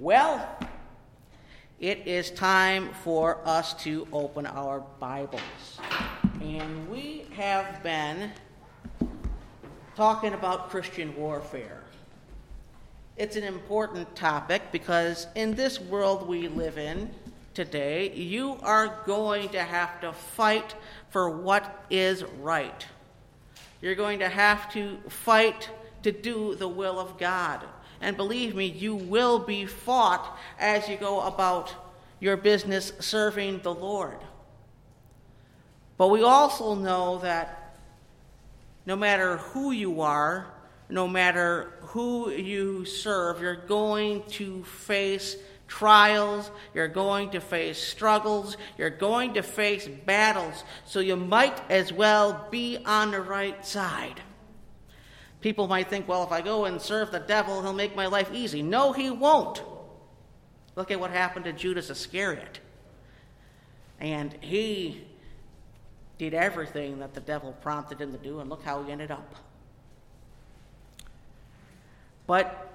Well, it is time for us to open our Bibles. And we have been talking about Christian warfare. It's an important topic because in this world we live in today, you are going to have to fight for what is right. You're going to have to fight to do the will of God. And believe me, you will be fought as you go about your business serving the Lord. But we also know that no matter who you are, no matter who you serve, you're going to face trials, you're going to face struggles, you're going to face battles, so you might as well be on the right side. People might think, well, if I go and serve the devil, he'll make my life easy. No, he won't. Look at what happened to Judas Iscariot. And he did everything that the devil prompted him to do, and look how he ended up. But,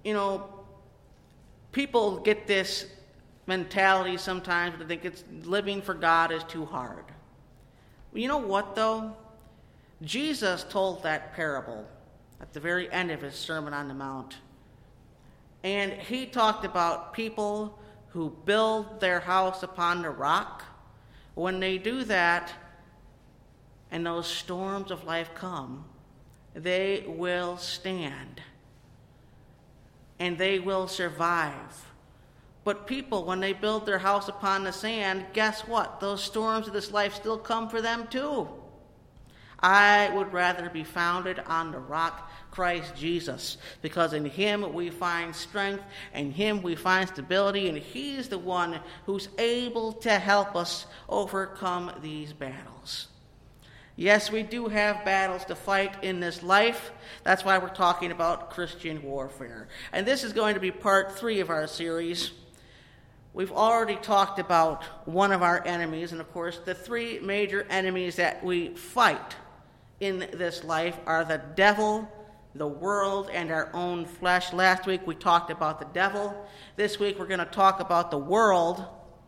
people get this mentality sometimes that they think living for God is too hard. Well, you know what, though? Jesus told that parable at the very end of his Sermon on the Mount. And he talked about people who build their house upon the rock. When they do that, and those storms of life come, they will stand. And they will survive. But people, when they build their house upon the sand, guess what? Those storms of this life still come for them too. I would rather be founded on the rock, Christ Jesus, because in him we find strength, in him we find stability, and he's the one who's able to help us overcome these battles. Yes, we do have battles to fight in this life. That's why we're talking about Christian warfare. And this is going to be part 3 of our series. We've already talked about one of our enemies, and of course, the 3 major enemies that we fight in this life are the devil, the world, and our own flesh. Last week we talked about the devil. This week we're going to talk about the world.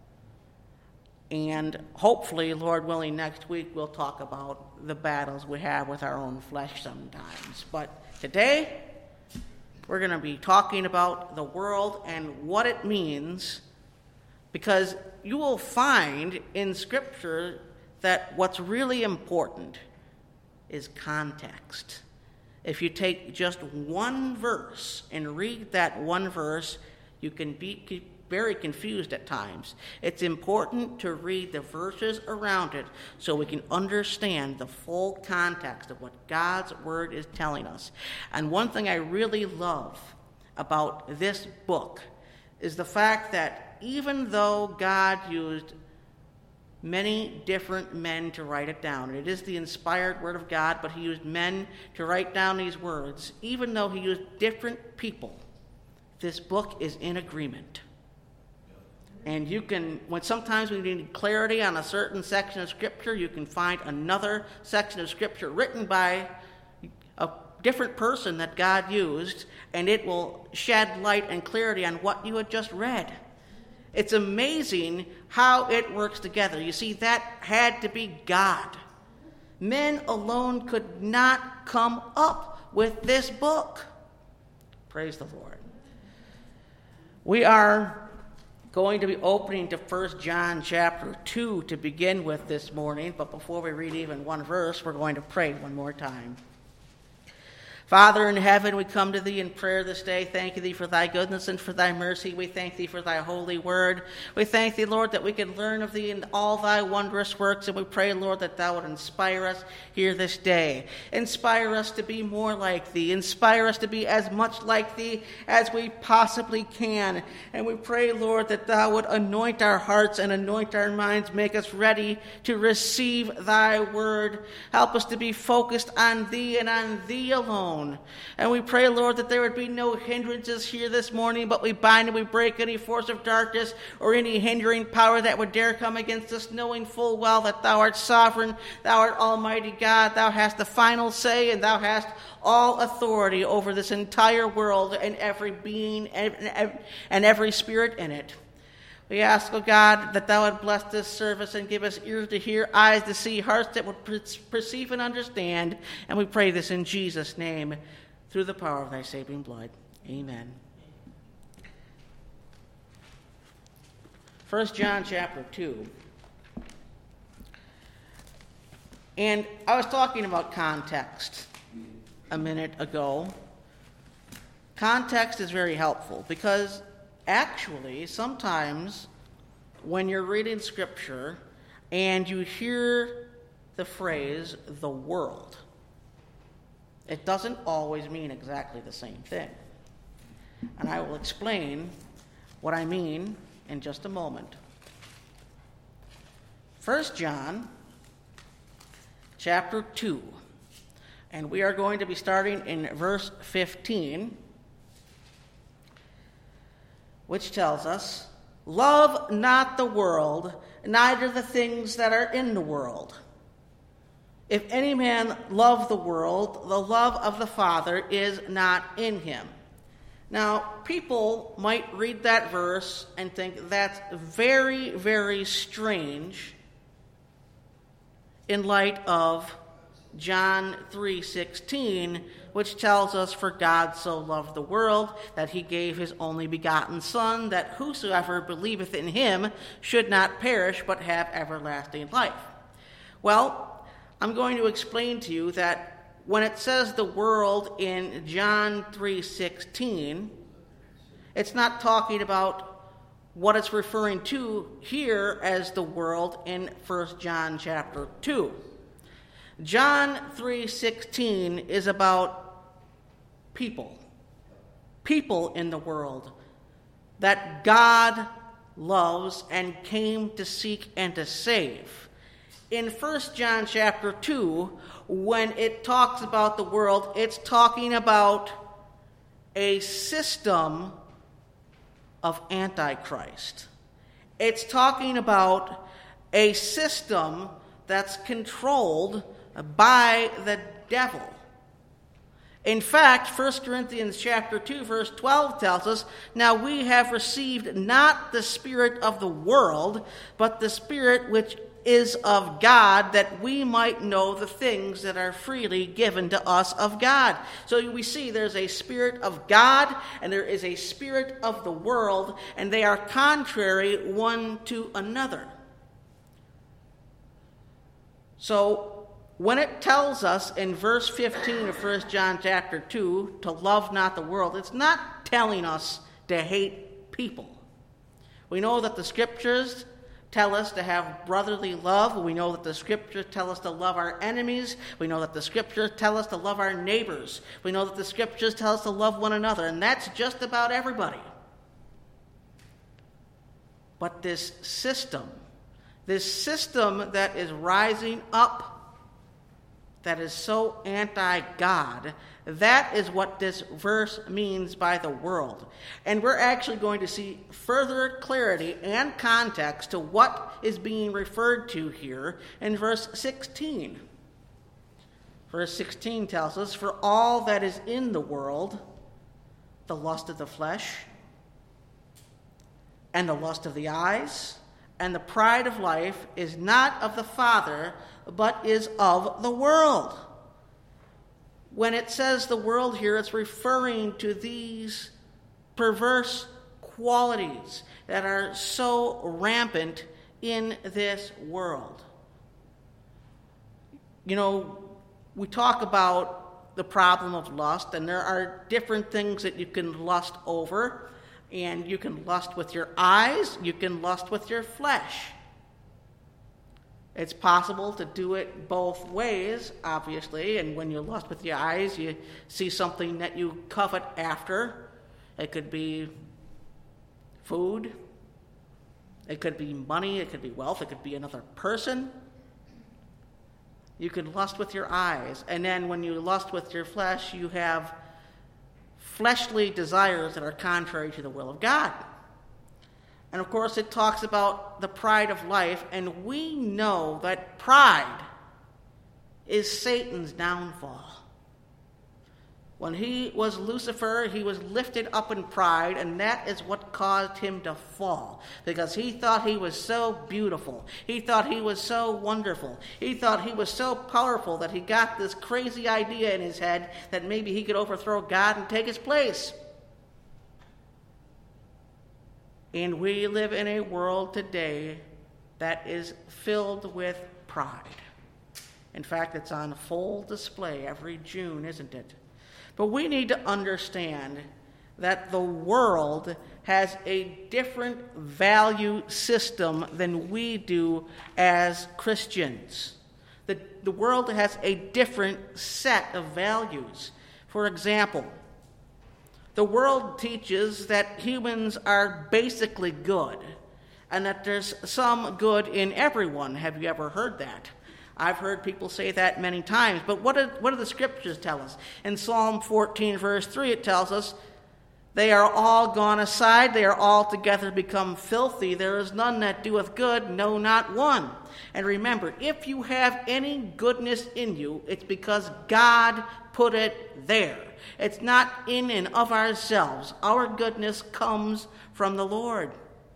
And hopefully, Lord willing, next week we'll talk about the battles we have with our own flesh sometimes. But today, we're going to be talking about the world and what it means, because you will find in Scripture that what's really important is context. If you take just one verse and read that one verse, you can be very confused at times. It's important to read the verses around it so we can understand the full context of what God's Word is telling us. And one thing I really love about this book is the fact that even though God used many different men to write it down, and it is the inspired Word of God, but he used men to write down these words, even though he used different people, this book is in agreement. And you can, sometimes when you need clarity on a certain section of Scripture, you can find another section of Scripture written by a different person that God used, and it will shed light and clarity on what you had just read. It's amazing how it works together. You see, that had to be God. Men alone could not come up with this book. Praise the Lord. We are going to be opening to 1 John chapter 2 to begin with this morning, but before we read even one verse, we're going to pray one more time. Father in heaven, we come to thee in prayer this day. Thank thee for thy goodness and for thy mercy. We thank thee for thy holy word. We thank thee, Lord, that we can learn of thee in all thy wondrous works, and we pray, Lord, that thou would inspire us here this day. Inspire us to be more like thee. Inspire us to be as much like thee as we possibly can. And we pray, Lord, that thou would anoint our hearts and anoint our minds, make us ready to receive thy word. Help us to be focused on thee and on thee alone. alone. And we pray, Lord, that there would be no hindrances here this morning, but we bind and we break any force of darkness or any hindering power that would dare come against us, knowing full well that thou art sovereign, thou art almighty God, thou hast the final say, and thou hast all authority over this entire world and every being and every spirit in it. We ask, O God, that thou would bless this service and give us ears to hear, eyes to see, hearts that would perceive and understand. And we pray this in Jesus' name, through the power of thy saving blood. Amen. 1 John chapter 2. And I was talking about context a minute ago. Context is very helpful because actually, sometimes when you're reading Scripture and you hear the phrase, the world, it doesn't always mean exactly the same thing. And I will explain what I mean in just a moment. 1 John chapter 2, and we are going to be starting in verse 15, which tells us, "Love not the world, neither the things that are in the world. If any man love the world, the love of the Father is not in him." Now, people might read that verse and think that's very, very strange in light of John 3:16, which tells us, "For God so loved the world that he gave his only begotten Son, that whosoever believeth in him should not perish but have everlasting life." Well, I'm going to explain to you that when it says the world in John 3:16, it's not talking about what it's referring to here as the world in 1 John chapter 2. John 3:16 is about people in the world that God loves and came to seek and to save. In 1 John chapter 2, when it talks about the world, it's talking about a system of Antichrist. It's talking about a system that's controlled by the devil. In fact, 1 Corinthians chapter 2, verse 12 tells us, "Now we have received not the spirit of the world, but the Spirit which is of God, that we might know the things that are freely given to us of God." So we see there's a spirit of God and there is a spirit of the world, and they are contrary one to another. So when it tells us in verse 15 of 1 John chapter 2 to love not the world, it's not telling us to hate people. We know that the Scriptures tell us to have brotherly love. We know that the Scriptures tell us to love our enemies. We know that the Scriptures tell us to love our neighbors. We know that the Scriptures tell us to love one another, and that's just about everybody. But this system that is rising up, that is so anti-God, that is what this verse means by the world. And we're actually going to see further clarity and context to what is being referred to here in verse 16. Verse 16 tells us, "For all that is in the world, the lust of the flesh, and the lust of the eyes, and the pride of life is not of the Father, but is of the world." When it says the world here, it's referring to these perverse qualities that are so rampant in this world. You know, we talk about the problem of lust, and there are different things that you can lust over. And you can lust with your eyes, you can lust with your flesh. It's possible to do it both ways, obviously, and when you lust with your eyes, you see something that you covet after. It could be food, it could be money, it could be wealth, it could be another person. You can lust with your eyes. And then when you lust with your flesh, you have fleshly desires that are contrary to the will of God. And of course, it talks about the pride of life, and we know that pride is Satan's downfall. When he was Lucifer, he was lifted up in pride, and that is what caused him to fall, because he thought he was so beautiful. He thought he was so wonderful. He thought he was so powerful that he got this crazy idea in his head that maybe he could overthrow God and take his place. And we live in a world today that is filled with pride. In fact, it's on full display every June, isn't it? But we need to understand that the world has a different value system than we do as Christians. The world has a different set of values. For example, the world teaches that humans are basically good and that there's some good in everyone. Have you ever heard that? I've heard people say that many times. But what do the scriptures tell us? In Psalm 14, verse 3, it tells us, "They are all gone aside, they are altogether become filthy. There is none that doeth good, no, not one." And remember, if you have any goodness in you, it's because God put it there. It's not in and of ourselves. Our goodness comes from the Lord.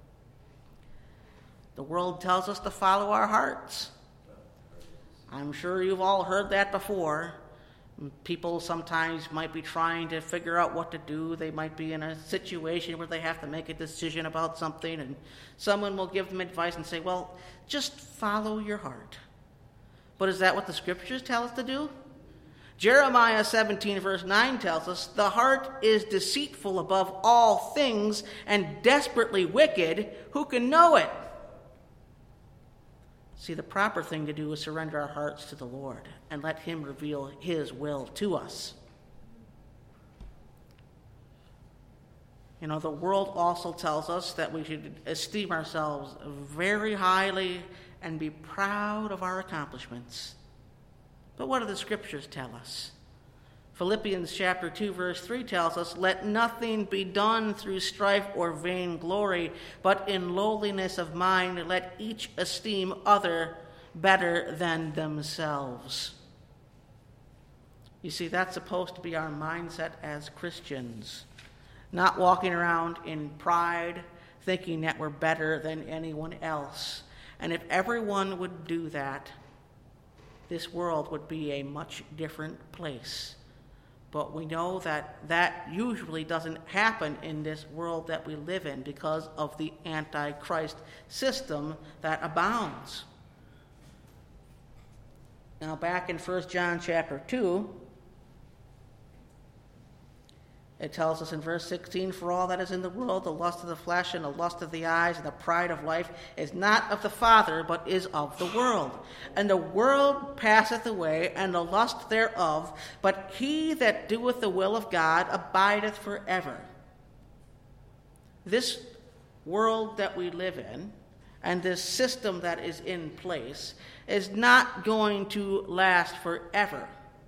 The world tells us to follow our hearts. I'm sure you've all heard that before. People sometimes might be trying to figure out what to do. They might be in a situation where they have to make a decision about something, and someone will give them advice and say, well, just follow your heart. But is that what the scriptures tell us to do? Jeremiah 17, verse 9 tells us, "The heart is deceitful above all things and desperately wicked. Who can know it?" See, the proper thing to do is surrender our hearts to the Lord and let Him reveal His will to us. You know, the world also tells us that we should esteem ourselves very highly and be proud of our accomplishments. But what do the scriptures tell us? Philippians chapter 2, verse 3 tells us, "Let nothing be done through strife or vainglory, but in lowliness of mind let each esteem other better than themselves." You see, that's supposed to be our mindset as Christians. Not walking around in pride, thinking that we're better than anyone else. And if everyone would do that, this world would be a much different place. But we know that that usually doesn't happen in this world that we live in because of the Antichrist system that abounds. Now back in 1 John chapter 2, it tells us in verse 16, "For all that is in the world, the lust of the flesh and the lust of the eyes and the pride of life is not of the Father, but is of the world. And the world passeth away, and the lust thereof, but he that doeth the will of God abideth forever." This world that we live in, and this system that is in place, is not going to last forever.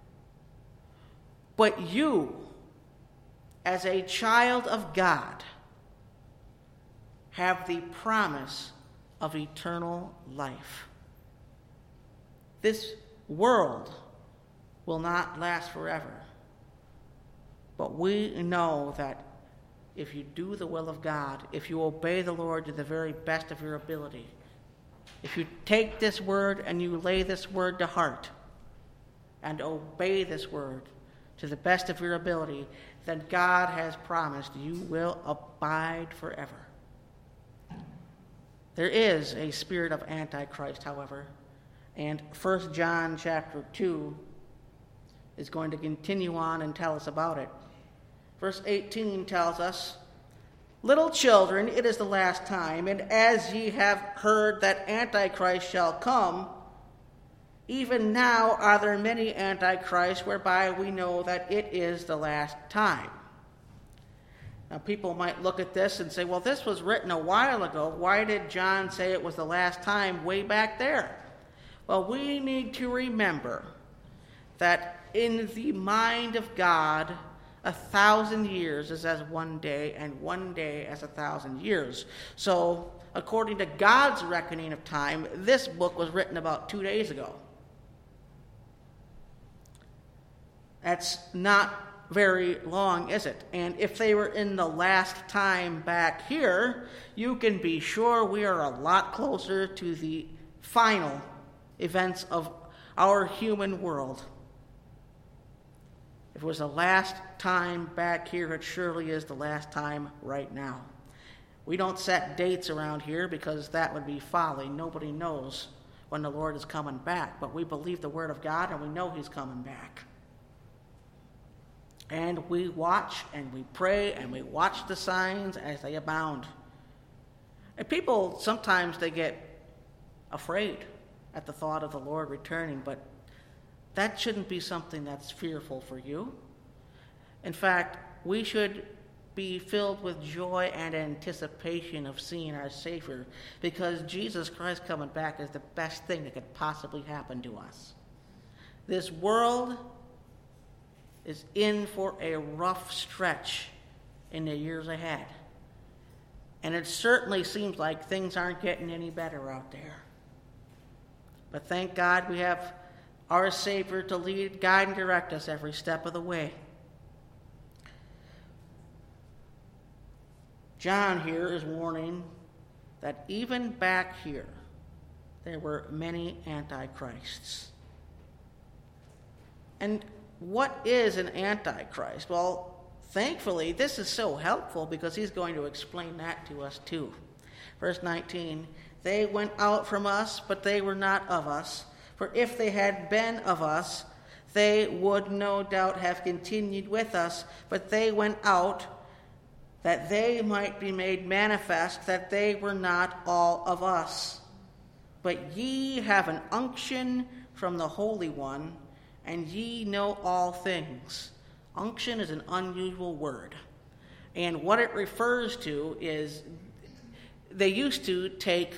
But you, as a child of God, have the promise of eternal life. This world will not last forever. But we know that if you do the will of God, if you obey the Lord to the very best of your ability, if you take this word and you lay this word to heart and obey this word to the best of your ability, then God has promised you will abide forever. There is a spirit of Antichrist, however, and 1 John chapter 2 is going to continue on and tell us about it. Verse 18 tells us, "Little children, it is the last time, and as ye have heard that Antichrist shall come, even now are there many antichrists, whereby we know that it is the last time." Now, people might look at this and say, well, this was written a while ago. Why did John say it was the last time way back there? Well, we need to remember that in the mind of God, 1,000 years is as one day, and one day as 1,000 years. So, according to God's reckoning of time, this book was written about 2 days ago. That's not very long, is it? And if they were in the last time back here, you can be sure we are a lot closer to the final events of our human world. If it was the last time back here, it surely is the last time right now. We don't set dates around here because that would be folly. Nobody knows when the Lord is coming back, but we believe the Word of God and we know He's coming back. And we watch and we pray and we watch the signs as they abound. And people, sometimes they get afraid at the thought of the Lord returning, but that shouldn't be something that's fearful for you. In fact, we should be filled with joy and anticipation of seeing our Savior, because Jesus Christ coming back is the best thing that could possibly happen to us. This world is in for a rough stretch in the years ahead. And it certainly seems like things aren't getting any better out there. But thank God we have our Savior to lead, guide, and direct us every step of the way. John here is warning that even back here, there were many antichrists. And what is an antichrist? Well, thankfully, this is so helpful because he's going to explain that to us too. Verse 19, they went out from us, but they were not of us. For if they had been of us, they would no doubt have continued with us. But they went out, that they might be made manifest that they were not all of us. But ye have an unction from the Holy One, and ye know all things. Unction is an unusual word. And what it refers to is they used to take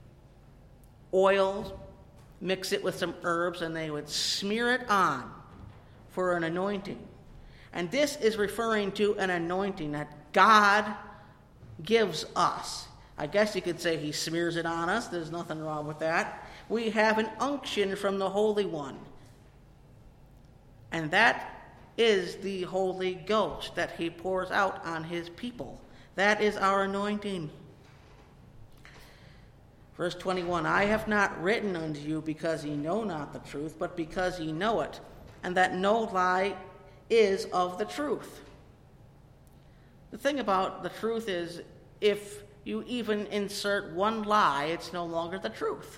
oil, mix it with some herbs, and they would smear it on for an anointing. And this is referring to an anointing that God gives us. I guess you could say he smears it on us. There's nothing wrong with that. We have an unction from the Holy One. And that is the Holy Ghost that he pours out on his people. That is our anointing. Verse 21, I have not written unto you because ye know not the truth, but because ye know it, and that no lie is of the truth. The thing about the truth is, if you even insert one lie, it's no longer the truth.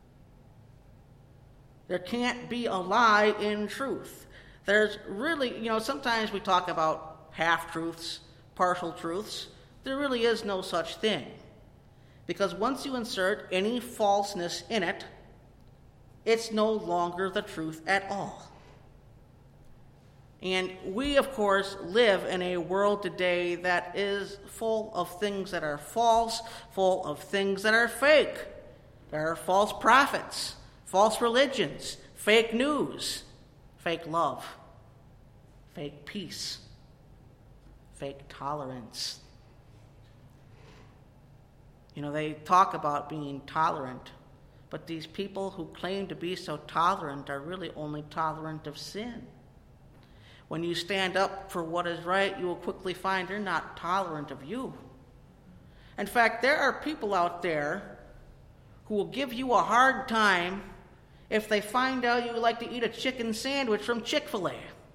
There can't be a lie in truth. There's really, sometimes we talk about half-truths, partial truths. There really is no such thing. Because once you insert any falseness in it, it's no longer the truth at all. And we, of course, live in a world today that is full of things that are false, full of things that are fake. There are false prophets, false religions, fake news, fake love, fake peace, fake tolerance. They talk about being tolerant, but these people who claim to be so tolerant are really only tolerant of sin. When you stand up for what is right, you will quickly find they're not tolerant of you. In fact, there are people out there who will give you a hard time if they find out you like to eat a chicken sandwich from Chick-fil-A.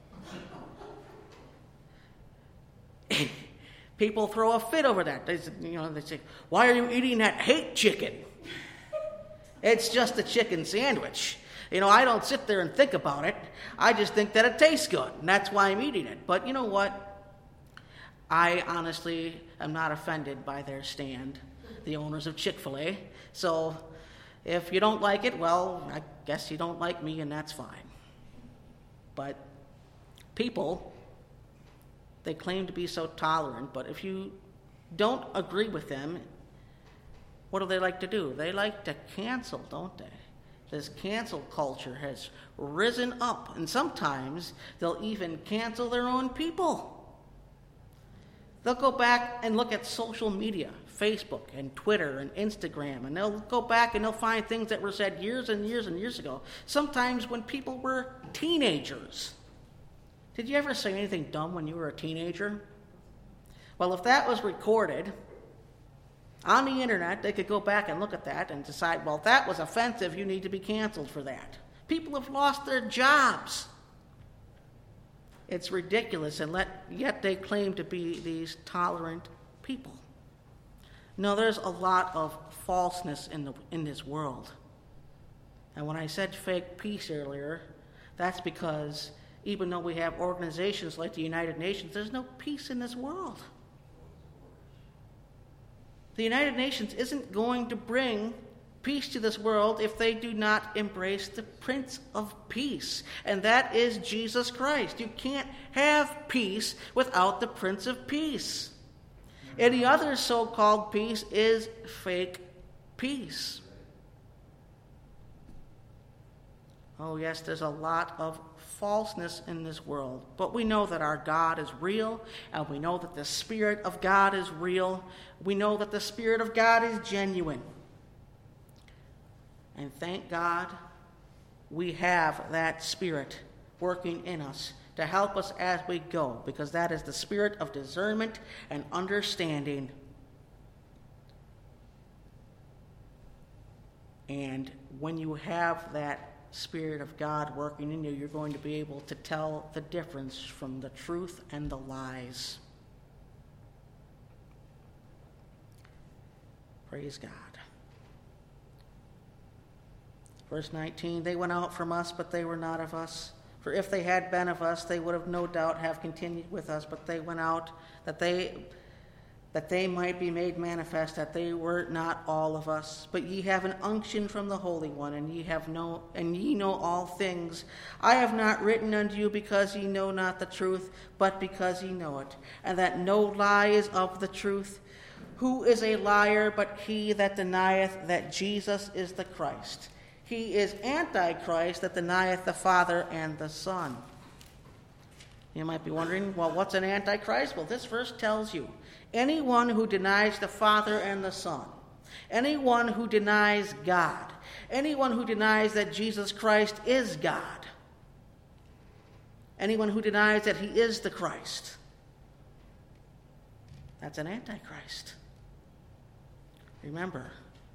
People throw a fit over that. They say, why are you eating that hate chicken? It's just a chicken sandwich. I don't sit there and think about it. I just think that it tastes good, and that's why I'm eating it. But you know what? I honestly am not offended by their stand, the owners of Chick-fil-A. So if you don't like it, well, I guess you don't like me, and that's fine. But people, they claim to be so tolerant, but if you don't agree with them, what do they like to do? They like to cancel, don't they? This cancel culture has risen up, and sometimes they'll even cancel their own people. They'll go back and look at social media, Facebook and Twitter and Instagram, and they'll go back and they'll find things that were said years and years and years ago, sometimes when people were teenagers. Did you ever say anything dumb when you were a teenager? Well, if that was recorded on the internet, they could go back and look at that and decide, well, that was offensive, you need to be canceled for that. People have lost their jobs. It's ridiculous, and yet they claim to be these tolerant people. No, there's a lot of falseness in this world. And when I said fake peace earlier, that's because even though we have organizations like the United Nations, there's no peace in this world. The United Nations isn't going to bring peace to this world if they do not embrace the Prince of Peace, and that is Jesus Christ. You can't have peace without the Prince of Peace. Any other so-called peace is fake peace. Oh yes, there's a lot of falseness in this world, but we know that our God is real, and we know that the Spirit of God is real. We know that the Spirit of God is genuine. And thank God we have that Spirit working in us to help us as we go, because that is the spirit of discernment and understanding. And when you have that Spirit of God working in you, you're going to be able to tell the difference from the truth and the lies. Praise God. Verse 19, they went out from us, but they were not of us. For if they had been of us, they would have no doubt have continued with us, but they went out that they might be made manifest that they were not all of us. But ye have an unction from the Holy One, and ye know all things. I have not written unto you because ye know not the truth, but because ye know it, and that no lie is of the truth. Who is a liar but he that denieth that Jesus is the Christ? He is Antichrist that denieth the Father and the Son. You might be wondering, well, what's an Antichrist? Well, this verse tells you. Anyone who denies the Father and the Son, anyone who denies God, anyone who denies that Jesus Christ is God, anyone who denies that he is the Christ, that's an Antichrist. Remember,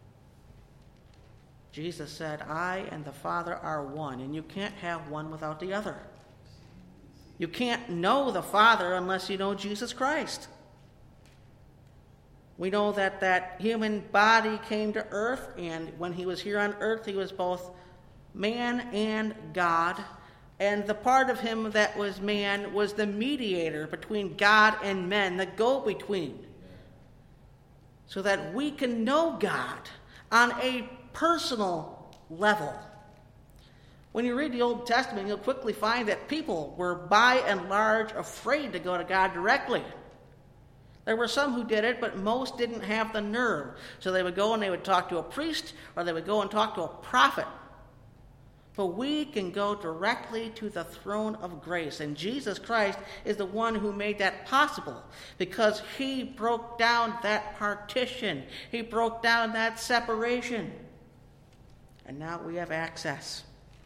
Jesus said, I and the Father are one, and you can't have one without the other. You can't know the Father unless you know Jesus Christ. We know that human body came to earth, and when he was here on earth, he was both man and God. And the part of him that was man was the mediator between God and men, the go-between, so that we can know God on a personal level. When you read the Old Testament, you'll quickly find that people were by and large afraid to go to God directly. There were some who did it, but most didn't have the nerve. So they would go and they would talk to a priest, or they would go and talk to a prophet. But we can go directly to the throne of grace, and Jesus Christ is the one who made that possible, because he broke down that partition. He broke down that separation. And now we have access.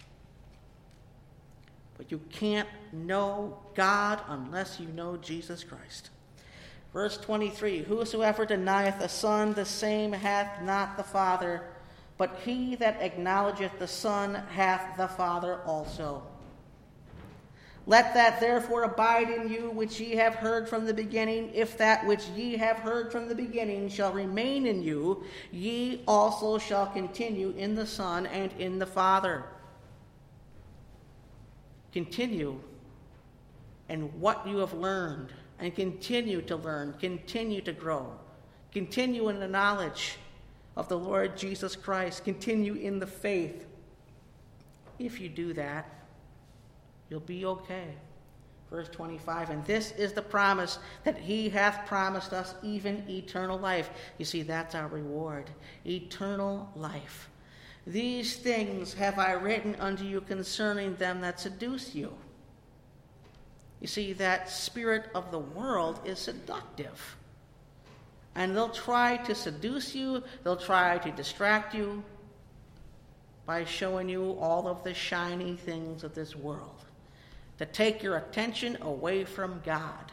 But you can't know God unless you know Jesus Christ. Verse 23, whosoever denieth the Son, the same hath not the Father, but he that acknowledgeth the Son hath the Father also. Let that therefore abide in you which ye have heard from the beginning. If that which ye have heard from the beginning shall remain in you, ye also shall continue in the Son and in the Father. Continue in what you have learned, and continue to learn, continue to grow, continue in the knowledge of the Lord Jesus Christ, continue in the faith. If you do that, you'll be okay. Verse 25, and this is the promise that he hath promised us, even eternal life. You see, that's our reward, eternal life. These things have I written unto you concerning them that seduce you. You see, that spirit of the world is seductive. And they'll try to seduce you, they'll try to distract you by showing you all of the shiny things of this world, to take your attention away from God.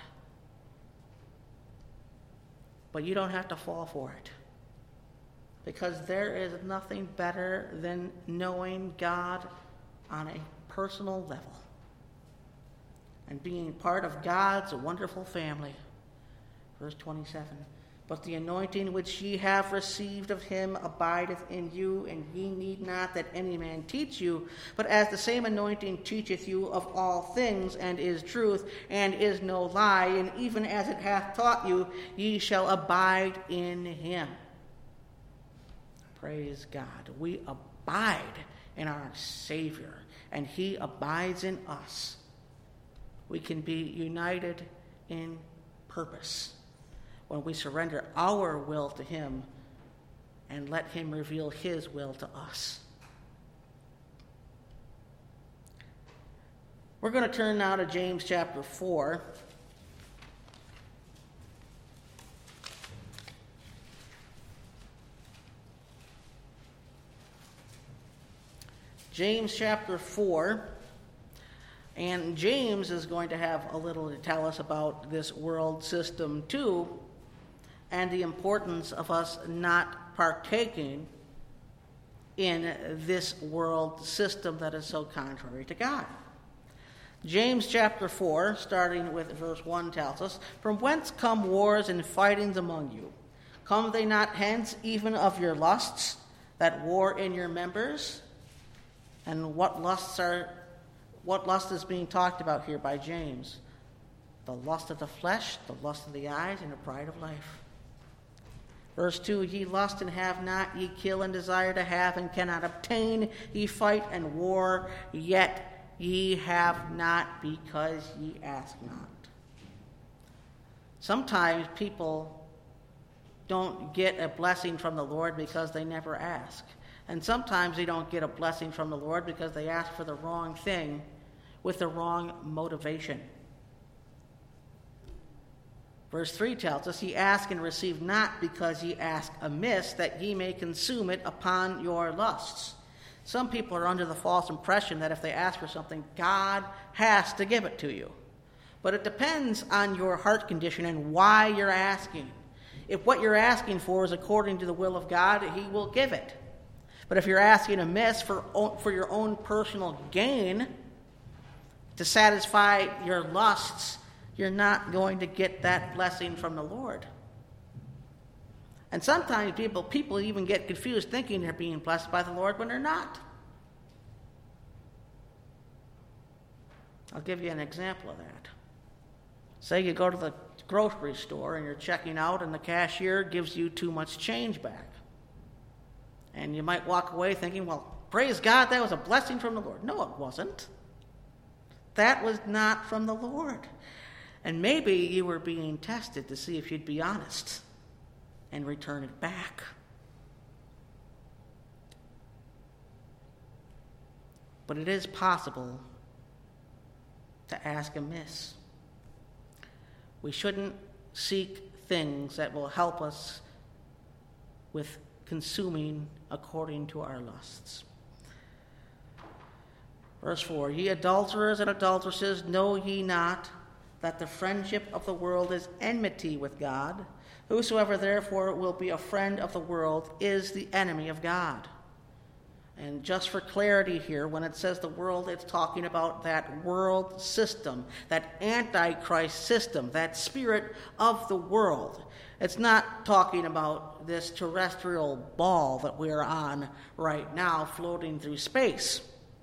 But you don't have to fall for it, because there is nothing better than knowing God on a personal level and being part of God's wonderful family. Verse 27, but the anointing which ye have received of him abideth in you, and ye need not that any man teach you, but as the same anointing teacheth you of all things, and is truth, and is no lie, and even as it hath taught you, ye shall abide in him. Praise God. We abide in our Savior, and he abides in us. We can be united in purpose when we surrender our will to him and let him reveal his will to us. We're going to turn now to James chapter 4. James chapter 4. And James is going to have a little to tell us about this world system too, and the importance of us not partaking in this world system that is so contrary to God. James chapter 4, starting with verse 1, tells us, from whence come wars and fightings among you? Come they not hence even of your lusts that war in your members? And what lust is being talked about here by James? The lust of the flesh, the lust of the eyes, and the pride of life. Verse 2, ye lust and have not, ye kill and desire to have and cannot obtain, ye fight and war, yet ye have not because ye ask not. Sometimes people don't get a blessing from the Lord because they never ask. And sometimes they don't get a blessing from the Lord because they ask for the wrong thing with the wrong motivation. Verse 3 tells us, ye ask and receive not because ye ask amiss, that ye may consume it upon your lusts. Some people are under the false impression that if they ask for something, God has to give it to you. But it depends on your heart condition and why you're asking. If what you're asking for is according to the will of God, he will give it. But if you're asking amiss for your own personal gain, to satisfy your lusts, you're not going to get that blessing from the Lord. And sometimes people even get confused thinking they're being blessed by the Lord when they're not. I'll give you an example of that. Say you go to the grocery store and you're checking out and the cashier gives you too much change back. And you might walk away thinking, well, praise God, that was a blessing from the Lord. No, it wasn't. That was not from the Lord. And maybe you were being tested to see if you'd be honest and return it back. But it is possible to ask amiss. We shouldn't seek things that will help us with consuming according to our lusts. Verse 4, ye adulterers and adulteresses, know ye not that the friendship of the world is enmity with God? Whosoever therefore will be a friend of the world is the enemy of God. And just for clarity here, when it says the world, it's talking about that world system, that antichrist system, that spirit of the world. It's not talking about this terrestrial ball that we're on right now floating through space.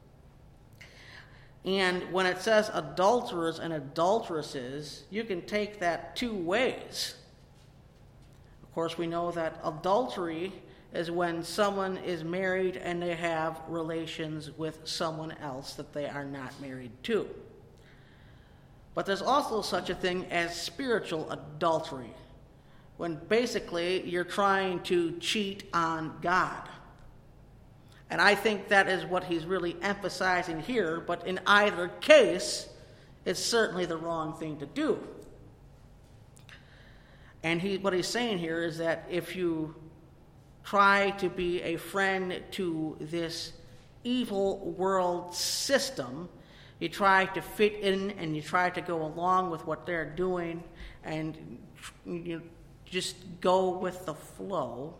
And when it says adulterers and adulteresses, you can take that two ways. Of course, we know that adultery is when someone is married and they have relations with someone else that they are not married to. But there's also such a thing as spiritual adultery, when basically you're trying to cheat on God. And I think that is what he's really emphasizing here, but in either case, it's certainly the wrong thing to do. And what he's saying here is that if you try to be a friend to this evil world system, you try to fit in and you try to go along with what they're doing and you just go with the flow,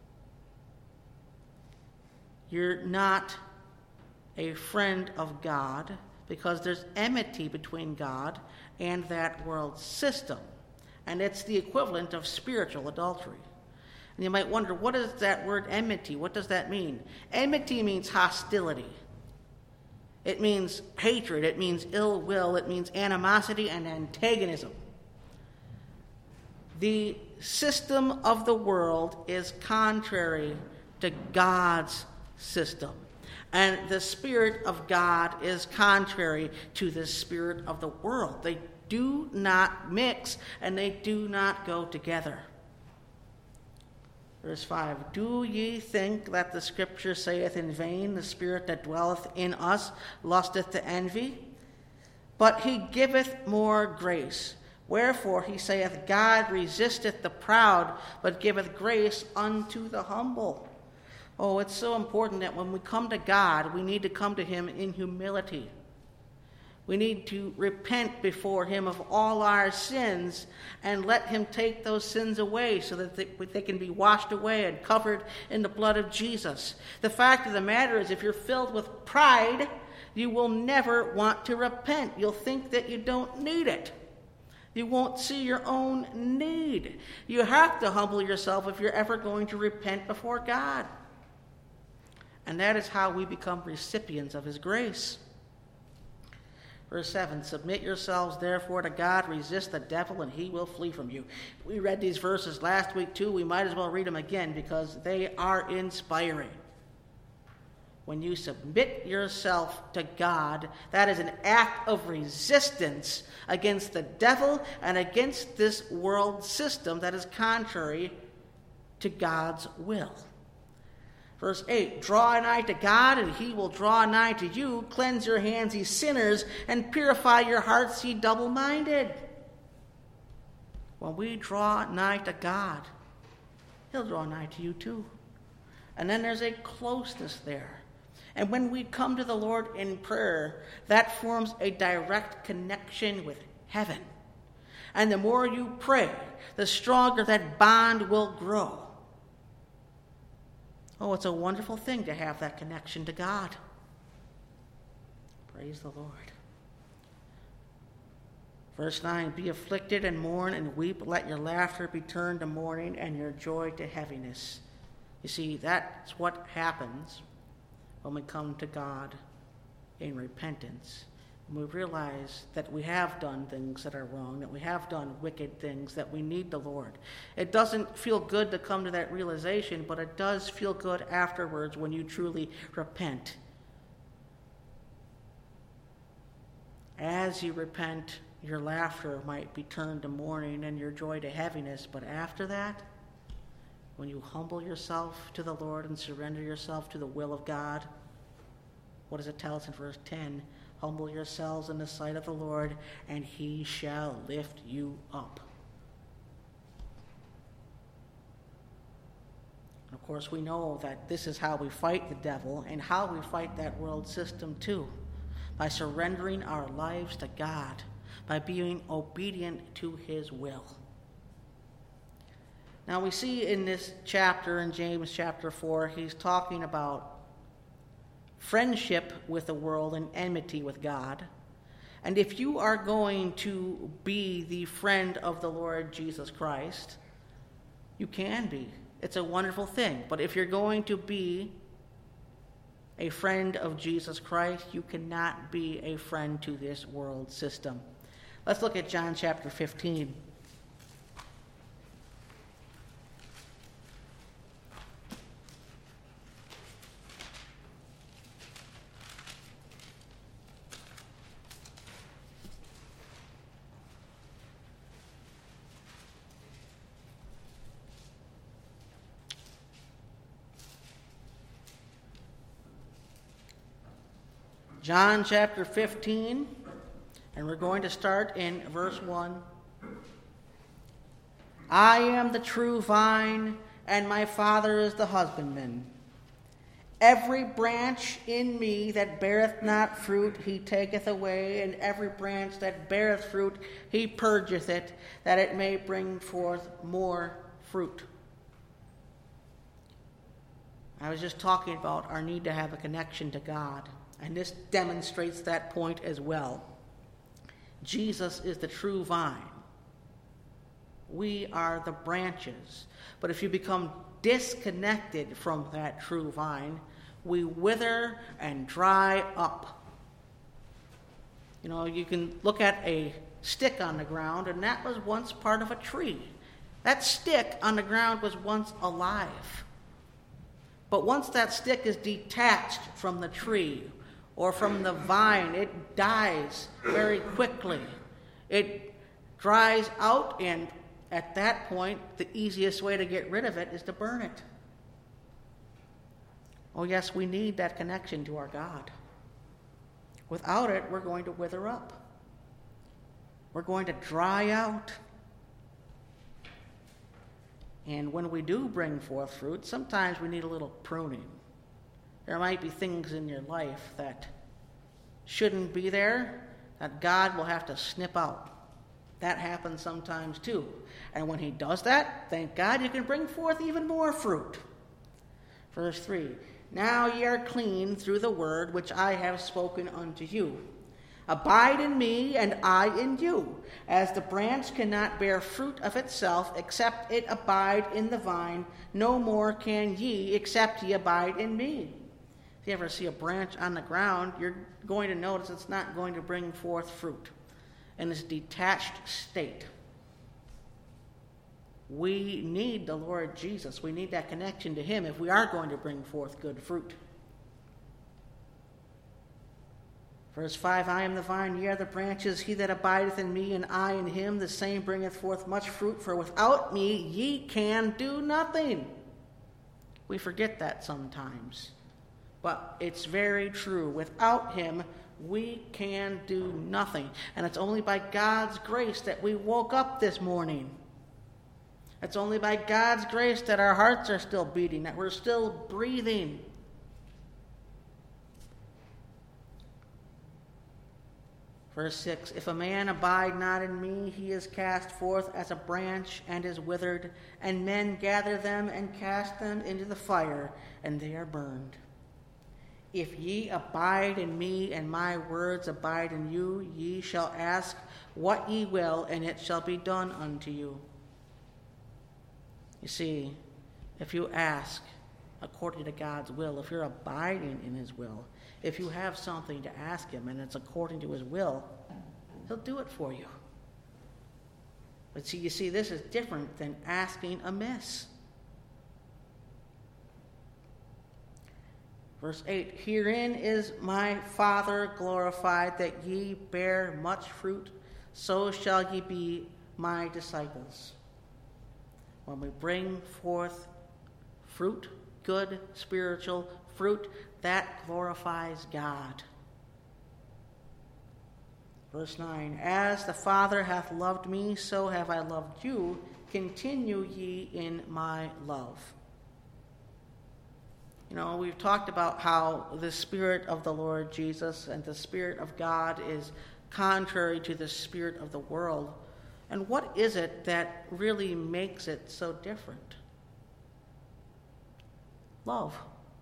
you're not a friend of God, because there's enmity between God and that world system. And it's the equivalent of spiritual adultery. And you might wonder, what is that word enmity? What does that mean? Enmity means hostility. It means hatred. It means ill will. It means animosity and antagonism. The system of the world is contrary to God's system. And the Spirit of God is contrary to the spirit of the world. They do not mix and they do not go together. Verse 5, do ye think that the Scripture saith in vain, the Spirit that dwelleth in us lusteth to envy? But he giveth more grace. Wherefore he saith, God resisteth the proud, but giveth grace unto the humble. Oh, it's so important that when we come to God, we need to come to him in humility. We need to repent before him of all our sins and let him take those sins away so that they can be washed away and covered in the blood of Jesus. The fact of the matter is, if you're filled with pride, you will never want to repent. You'll think that you don't need it. You won't see your own need. You have to humble yourself if you're ever going to repent before God. And that is how we become recipients of his grace. Verse 7, submit yourselves therefore to God, resist the devil, and he will flee from you. We read these verses last week too. We might as well read them again because they are inspiring. When you submit yourself to God, that is an act of resistance against the devil and against this world system that is contrary to God's will. Verse 8, draw nigh to God, and he will draw nigh to you. Cleanse your hands, ye sinners, and purify your hearts, ye double-minded. When we draw nigh to God, he'll draw nigh to you too. And then there's a closeness there. And when we come to the Lord in prayer, that forms a direct connection with heaven. And the more you pray, the stronger that bond will grow. Oh, it's a wonderful thing to have that connection to God. Praise the Lord. Verse 9, be afflicted and mourn and weep. Let your laughter be turned to mourning and your joy to heaviness. You see, that's what happens when we come to God in repentance. We realize that we have done things that are wrong, that we have done wicked things, that we need the Lord. It doesn't feel good to come to that realization, but it does feel good afterwards when you truly repent. As you repent, your laughter might be turned to mourning and your joy to heaviness, but after that, when you humble yourself to the Lord and surrender yourself to the will of God, what does it tell us in verse 10? Humble yourselves in the sight of the Lord, and he shall lift you up. And of course, we know that this is how we fight the devil and how we fight that world system too, by surrendering our lives to God, by being obedient to his will. Now we see in this chapter, in James chapter 4, he's talking about friendship with the world and enmity with God. And if you are going to be the friend of the Lord Jesus Christ, you can be. It's a wonderful thing. But if you're going to be a friend of Jesus Christ, you cannot be a friend to this world system. Let's look at John chapter 15. John chapter 15, and we're going to start in verse 1. I am the true vine, and my Father is the husbandman. Every branch in me that beareth not fruit, he taketh away, and every branch that beareth fruit, he purgeth it, that it may bring forth more fruit. I was just talking about our need to have a connection to God, and this demonstrates that point as well. Jesus is the true vine. We are the branches. But if you become disconnected from that true vine, we wither and dry up. You know, you can look at a stick on the ground, and that was once part of a tree. That stick on the ground was once alive. But once that stick is detached from the tree or from the vine, it dies very quickly. It dries out, and at that point, the easiest way to get rid of it is to burn it. Oh yes, we need that connection to our God. Without it, we're going to wither up. We're going to dry out. And when we do bring forth fruit, sometimes we need a little pruning. There might be things in your life that shouldn't be there, that God will have to snip out. That happens sometimes too. And when he does that, thank God you can bring forth even more fruit. Verse 3, now ye are clean through the word which I have spoken unto you. Abide in me, and I in you. As the branch cannot bear fruit of itself, except it abide in the vine, no more can ye, except ye abide in me. If you ever see a branch on the ground, you're going to notice it's not going to bring forth fruit in its detached state. We need the Lord Jesus. We need that connection to him if we are going to bring forth good fruit. Verse 5, I am the vine, ye are the branches. He that abideth in me, and I in him, the same bringeth forth much fruit. For without me ye can do nothing. We forget that sometimes. But it's very true. Without him, we can do nothing. And it's only by God's grace that we woke up this morning. It's only by God's grace that our hearts are still beating, that we're still breathing. Verse 6, if a man abide not in me, he is cast forth as a branch and is withered, and men gather them and cast them into the fire, and they are burned. If ye abide in me, and my words abide in you, ye shall ask what ye will, and it shall be done unto you. You see, if you ask according to God's will, if you're abiding in his will, if you have something to ask him and it's according to his will, he'll do it for you. But see, you see, this is different than asking amiss. Verse 8, herein is my Father glorified, that ye bear much fruit, so shall ye be my disciples. When we bring forth fruit, good spiritual fruit, that glorifies God. Verse 9, as the Father hath loved me, so have I loved you. Continue ye in my love. You know, we've talked about how the Spirit of the Lord Jesus and the Spirit of God is contrary to the spirit of the world. And what is it that really makes it so different? Love.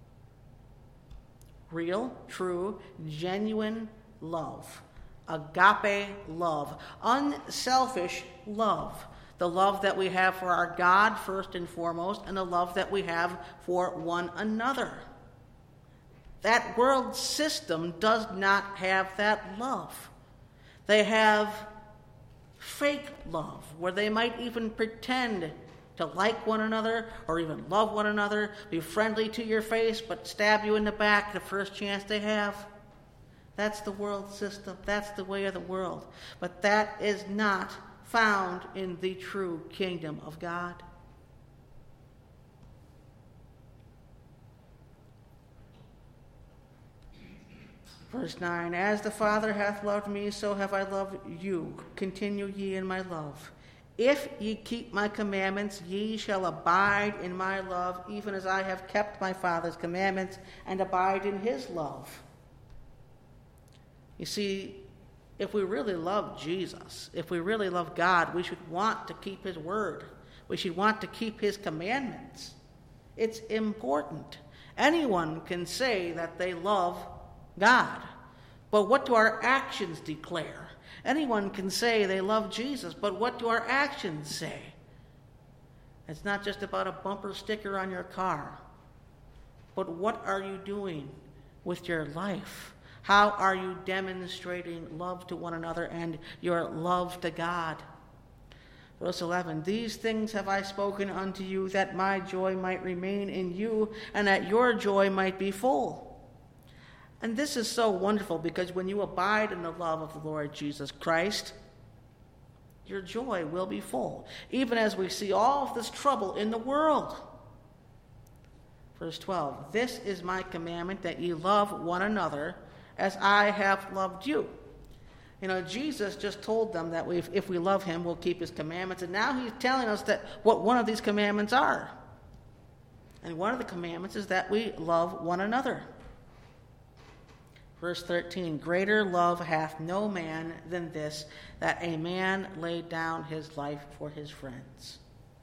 Real, true, genuine love. Agape love. Unselfish love. The love that we have for our God first and foremost, and the love that we have for one another. That world system does not have that love. They have fake love, where they might even pretend to like one another or even love one another, be friendly to your face, but stab you in the back the first chance they have. That's the world system. That's the way of the world. But that is not found in the true kingdom of God. Verse 9, as the Father hath loved me, so have I loved you. Continue ye in my love. If ye keep my commandments, ye shall abide in my love, even as I have kept my Father's commandments and abide in his love. You see, if we really love Jesus, if we really love God, we should want to keep his word. We should want to keep his commandments. It's important. Anyone can say that they love God, but what do our actions declare? Anyone can say they love Jesus, but what do our actions say? It's not just about a bumper sticker on your car, but what are you doing with your life? How are you demonstrating love to one another and your love to God? Verse 11, these things have I spoken unto you, that my joy might remain in you, and that your joy might be full. And this is so wonderful, because when you abide in the love of the Lord Jesus Christ, your joy will be full, even as we see all of this trouble in the world. Verse 12, this is my commandment, that ye love one another as I have loved you. You know, Jesus just told them that if we love him, we'll keep his commandments. And now he's telling us that what one of these commandments are. And one of the commandments is that we love one another. Verse 13, greater love hath no man than this, that a man lay down his life for his friends.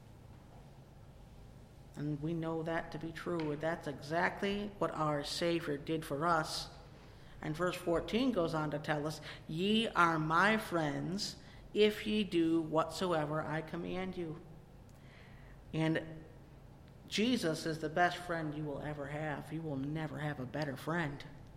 And we know that to be true. That's exactly what our Savior did for us. And verse 14 goes on to tell us, ye are my friends, if ye do whatsoever I command you. And Jesus is the best friend you will ever have. You will never have a better friend.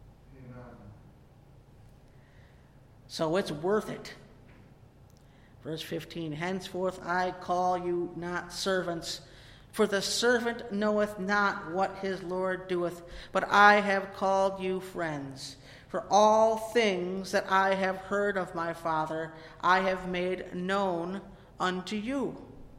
So it's worth it. Verse 15, henceforth I call you not servants, for the servant knoweth not what his Lord doeth, but I have called you friends. For all things that I have heard of my Father, I have made known unto you.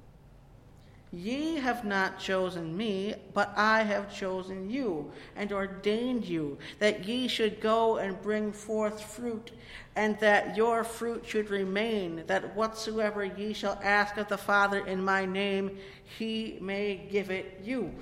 Ye have not chosen me, but I have chosen you, and ordained you, that ye should go and bring forth fruit, and that your fruit should remain, that whatsoever ye shall ask of the Father in my name, he may give it you.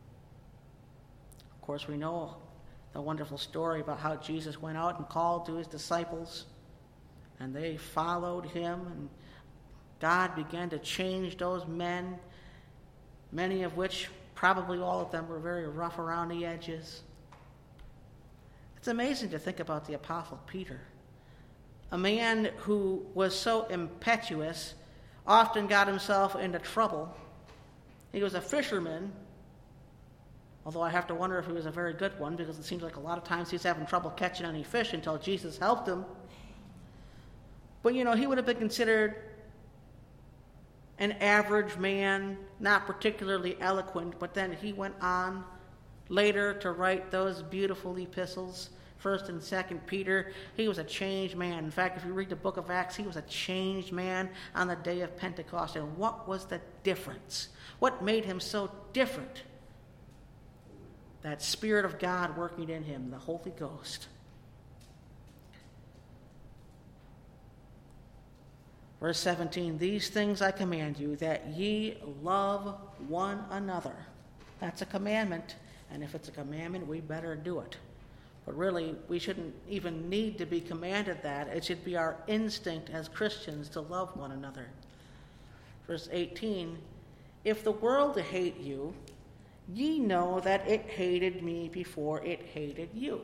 Of course, we know the wonderful story about how Jesus went out and called to his disciples, and they followed him, and God began to change those men, many of which, probably all of them, were very rough around the edges. It's amazing to think about the Apostle Peter, a man who was so impetuous, often got himself into trouble. He was a fisherman, although I have to wonder if he was a very good one, because it seems like a lot of times he's having trouble catching any fish until Jesus helped him. But, you know, he would have been considered an average man, not particularly eloquent, but then he went on later to write those beautiful epistles, 1st and 2nd Peter. He was a changed man. In fact, if you read the book of Acts, he was a changed man on the day of Pentecost. And what was the difference? What made him so different? That Spirit of God working in him, the Holy Ghost. Verse 17, these things I command you, that ye love one another. That's a commandment, and if it's a commandment, we better do it. But really, we shouldn't even need to be commanded that. It should be our instinct as Christians to love one another. Verse 18, if the world hate you, ye know that it hated me before it hated you.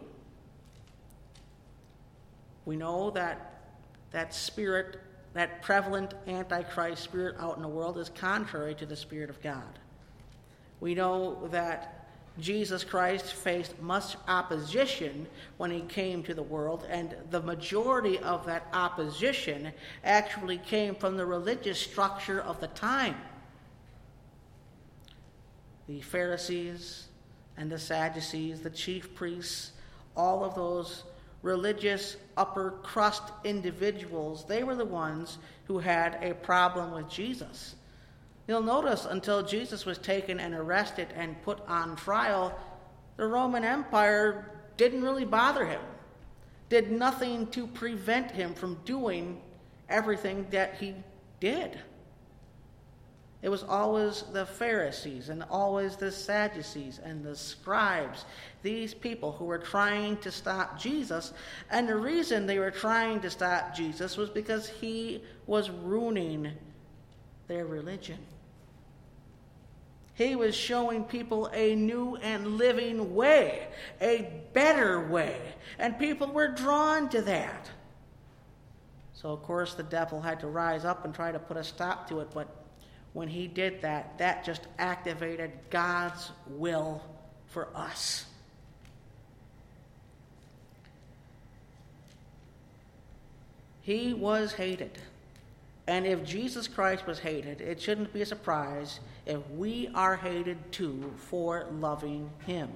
We know that spirit, that prevalent Antichrist spirit out in the world, is contrary to the Spirit of God. We know that Jesus Christ faced much opposition when he came to the world, and the majority of that opposition actually came from the religious structure of the time. The Pharisees and the Sadducees, the chief priests, all of those religious upper crust individuals, they were the ones who had a problem with Jesus. You'll notice until Jesus was taken and arrested and put on trial, the Roman Empire didn't really bother him. did nothing to prevent him from doing everything that he did. It was always the Pharisees and always the Sadducees and the scribes, these people who were trying to stop Jesus. And the reason they were trying to stop Jesus was because he was ruining their religion. He was showing people a new and living way, a better way, and people were drawn to that. So, of course, the devil had to rise up and try to put a stop to it, but when he did that, that just activated God's will for us. He was hated. And if Jesus Christ was hated, it shouldn't be a surprise if we are hated too for loving him.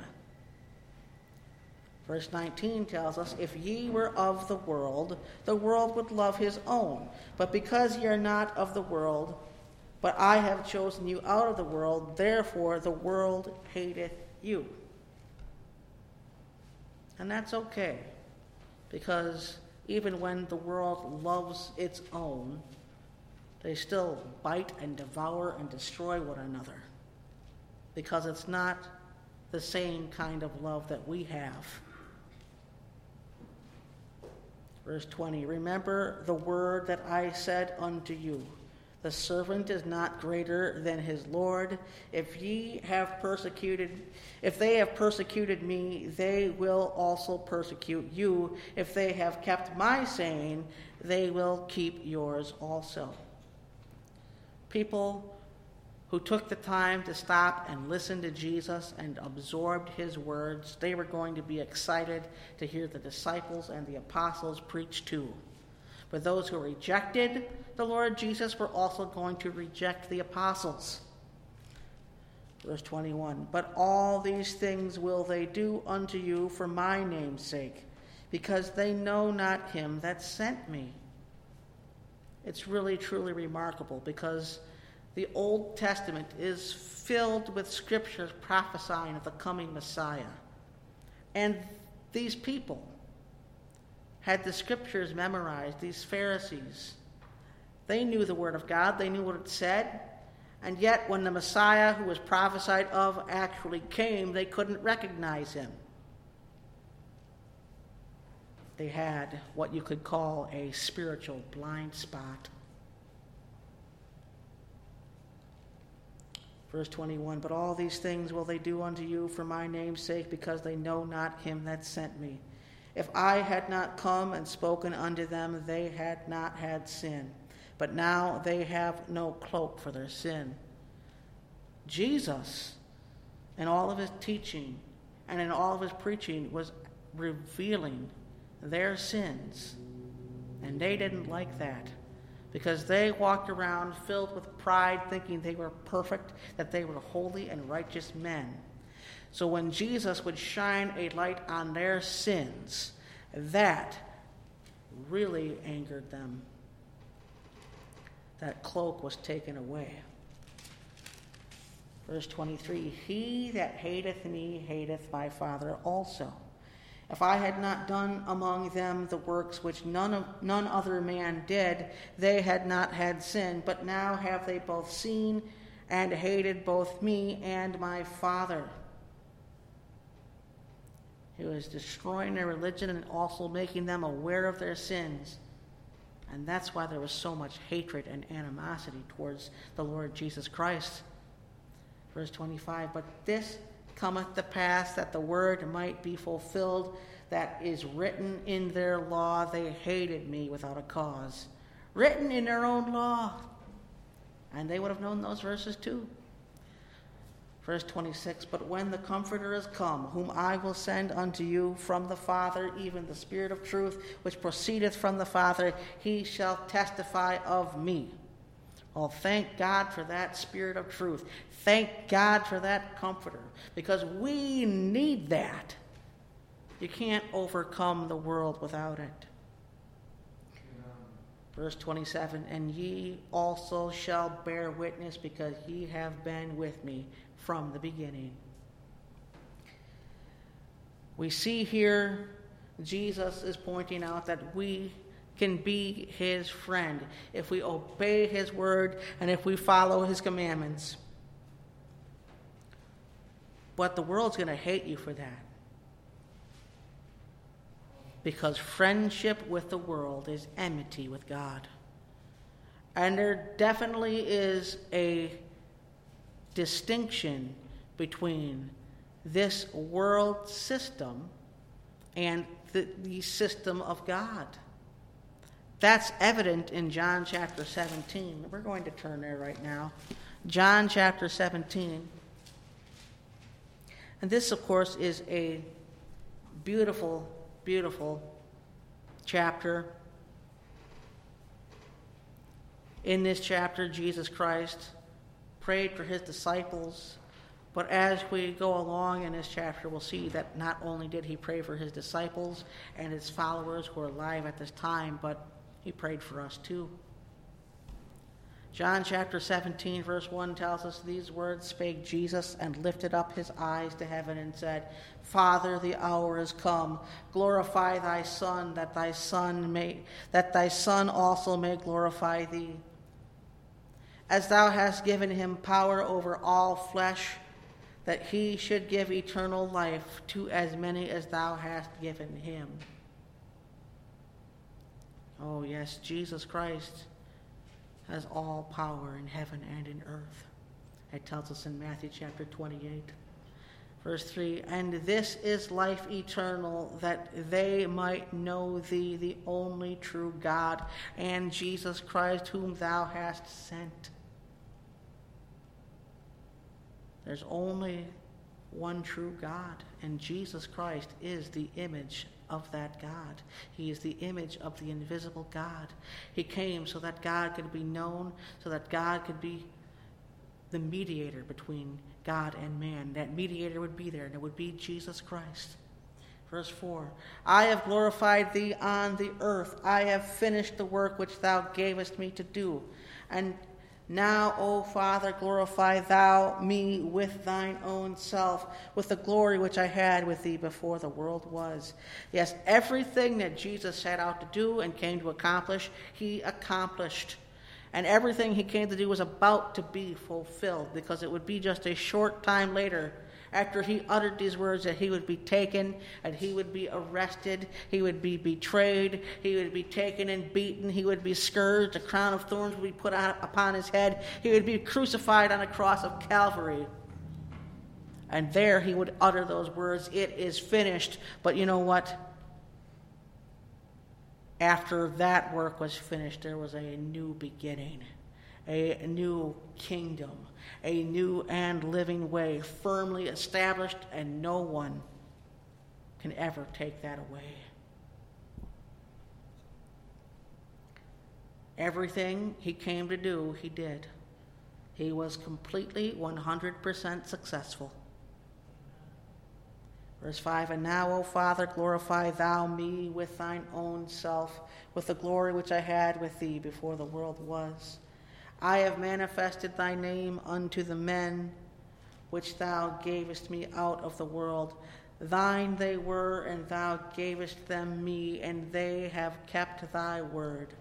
Verse 19 tells us, if ye were of the world would love his own. But because ye are not of the world, but I have chosen you out of the world, therefore the world hateth you. And that's okay, because even when the world loves its own, they still bite and devour and destroy one another, because it's not the same kind of love that we have. Verse 20, remember the word that I said unto you, the servant is not greater than his Lord. If they have persecuted me, they will also persecute you. If they have kept my saying, they will keep yours also. People who took the time to stop and listen to Jesus and absorbed his words, they were going to be excited to hear the disciples and the apostles preach too. But those who rejected the Lord Jesus were also going to reject the apostles. Verse 21, but all these things will they do unto you for my name's sake, because they know not him that sent me. It's really, truly remarkable, because the Old Testament is filled with scriptures prophesying of the coming Messiah. And these people had the scriptures memorized, these Pharisees. They knew the word of God, they knew what it said, and yet when the Messiah who was prophesied of actually came, they couldn't recognize him. They had what you could call a spiritual blind spot. Verse 21, but all these things will they do unto you for my name's sake, because they know not him that sent me. If I had not come and spoken unto them, they had not had sin. But now they have no cloak for their sin. Jesus, in all of his teaching and in all of his preaching, was revealing their sins. And they didn't like that, because they walked around filled with pride, thinking they were perfect, that they were holy and righteous men. So when Jesus would shine a light on their sins, that really angered them. That cloak was taken away. Verse 23, he that hateth me hateth my Father also. If I had not done among them the works which none other man did, they had not had sin, but now have they both seen and hated both me and my Father. He was destroying their religion and also making them aware of their sins. And that's why there was so much hatred and animosity towards the Lord Jesus Christ. Verse 25, but this cometh to pass that the word might be fulfilled that is written in their law, they hated me without a cause. Written in their own law. And they would have known those verses too. Verse 26, but when the Comforter is come, whom I will send unto you from the Father, even the Spirit of truth, which proceedeth from the Father, he shall testify of me. Oh, thank God for that Spirit of truth. Thank God for that Comforter, because we need that. You can't overcome the world without it. Verse 27, and ye also shall bear witness, because ye have been with me from the beginning. We see here Jesus is pointing out that we can be his friend if we obey his word and if we follow his commandments. But the world's going to hate you for that. Because friendship with the world is enmity with God. And there definitely is a distinction between this world system and the system of God. That's evident in John chapter 17. We're going to turn there right now. John chapter 17. And this, of course, is a beautiful, beautiful chapter. In this chapter, Jesus Christ prayed for his disciples. But as we go along in this chapter, we'll see that not only did he pray for his disciples and his followers who were alive at this time, but he prayed for us too. John chapter 17, verse 1 tells us, "These words spake Jesus, and lifted up his eyes to heaven, and said, Father, the hour is come. Glorify thy Son, that thy Son also may glorify thee. As thou hast given him power over all flesh, that he should give eternal life to as many as thou hast given him." Oh yes, Jesus Christ has all power in heaven and in earth. It tells us in Matthew chapter 28, verse 3, "And this is life eternal, that they might know thee, the only true God, and Jesus Christ, whom thou hast sent." There's only one true God, and Jesus Christ is the image of that God. He is the image of the invisible God. He came so that God could be known, so that God could be the mediator between God and man. That mediator would be there, and it would be Jesus Christ. Verse 4, "I have glorified thee on the earth. I have finished the work which thou gavest me to do. And now, O Father, glorify thou me with thine own self, with the glory which I had with thee before the world was." Yes, everything that Jesus set out to do and came to accomplish, he accomplished. And everything he came to do was about to be fulfilled, because it would be just a short time later, after he uttered these words, that he would be taken and he would be arrested, he would be betrayed, he would be taken and beaten, he would be scourged, a crown of thorns would be put upon his head, he would be crucified on a cross of Calvary. And there he would utter those words, "It is finished." But you know what? After that work was finished, there was a new beginning, a new kingdom, a new and living way, firmly established, and no one can ever take that away. Everything he came to do, he did. He was completely 100% successful. Verse 5, "And now, O Father, glorify thou me with thine own self, with the glory which I had with thee before the world was. I have manifested thy name unto the men which thou gavest me out of the world. Thine they were, and thou gavest them me, and they have kept thy word."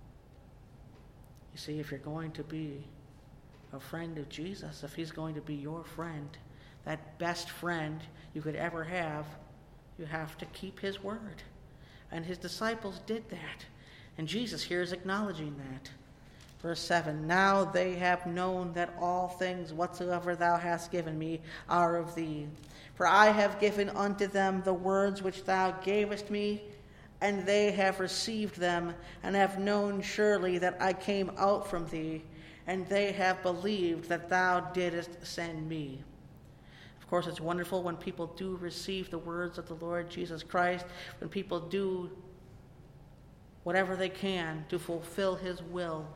You see, if you're going to be a friend of Jesus, if he's going to be your friend, that best friend you could ever have, you have to keep his word. And his disciples did that. And Jesus here is acknowledging that. Verse 7, "Now they have known that all things whatsoever thou hast given me are of thee. For I have given unto them the words which thou gavest me, and they have received them, and have known surely that I came out from thee, and they have believed that thou didst send me." Of course, it's wonderful when people do receive the words of the Lord Jesus Christ, when people do whatever they can to fulfill his will.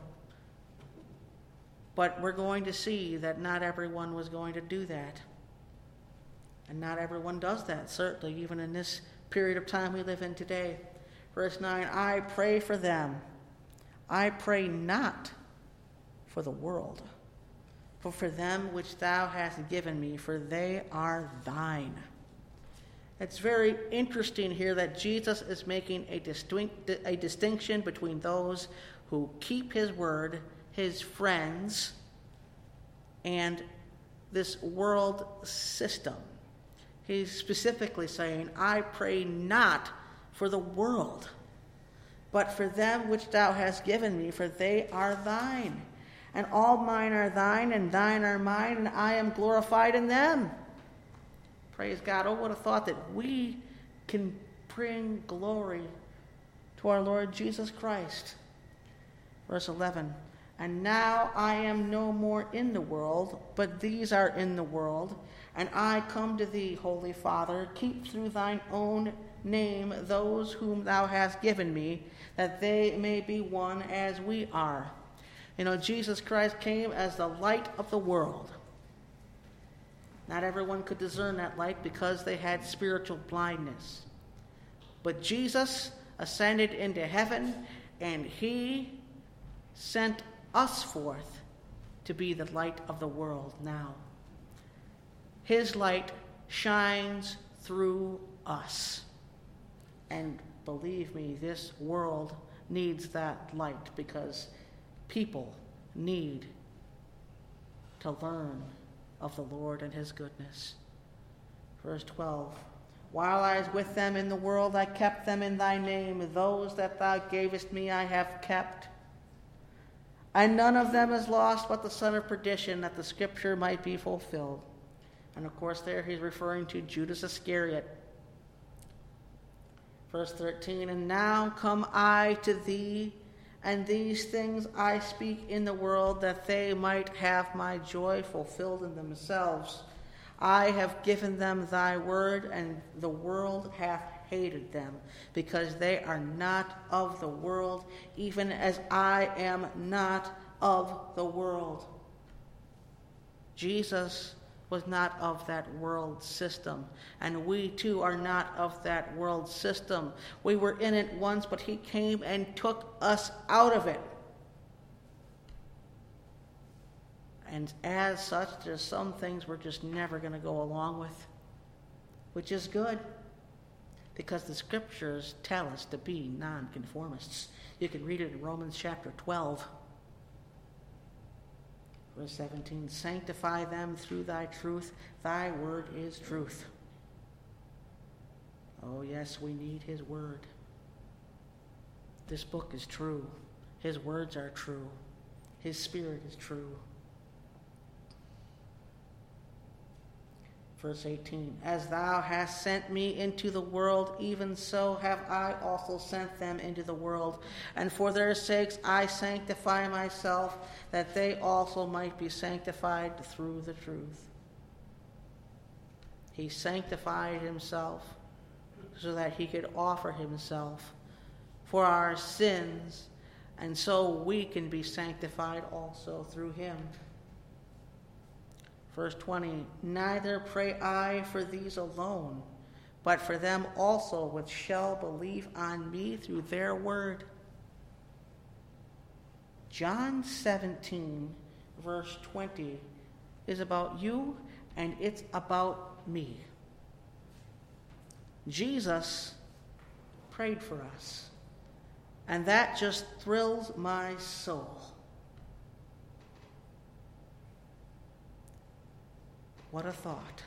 But we're going to see that not everyone was going to do that. And not everyone does that, certainly, even in this period of time we live in today. Verse 9, "I pray for them. I pray not for the world, but for them which thou hast given me, for they are thine. It's very interesting here that Jesus is making a distinction between those who keep his word, his friends, and this world system. He's specifically saying, I pray not for the world, but for them which thou hast given me, for they are thine. And all mine are thine, and thine are mine, and I am glorified in them. Praise God. Oh, what a thought that we can bring glory to our Lord Jesus Christ. Verse 11, and now I am no more in the world, but these are in the world, and I come to thee, Holy Father, keep through thine own name those whom thou hast given me, that they may be one as we are. You know, Jesus Christ came as the light of the world. Not everyone could discern that light because they had spiritual blindness. But Jesus ascended into heaven, and he sent us forth to be the light of the world now. His light shines through us. And believe me, this world needs that light because people need to learn of the Lord and his goodness. Verse 12, while I was with them in the world, I kept them in thy name. Those that thou gavest me I have kept. And none of them is lost but the son of perdition, that the scripture might be fulfilled. And of course there he's referring to Judas Iscariot. Verse 13, and now come I to thee, and these things I speak in the world, that they might have my joy fulfilled in themselves. I have given them thy word, and the world hath hated them, because they are not of the world, even as I am not of the world. Jesus was not of that world system, and we too are not of that world system. We were in it once, but he came and took us out of it. And as such, there's some things we're just never going to go along with, which is good, because the scriptures tell us to be nonconformists. You can read it in Romans chapter 12. Verse 17, sanctify them through thy truth. Thy word is truth. Oh yes, we need his word. This book is true. His words are true. His spirit is true. Verse 18, as thou hast sent me into the world, even so have I also sent them into the world. And for their sakes I sanctify myself, that they also might be sanctified through the truth. He sanctified himself so that he could offer himself for our sins, and so we can be sanctified also through him. Verse 20, neither pray I for these alone, but for them also which shall believe on me through their word. John 17, verse 20, is about you, and it's about me. Jesus prayed for us, and that just thrills my soul. What a thought.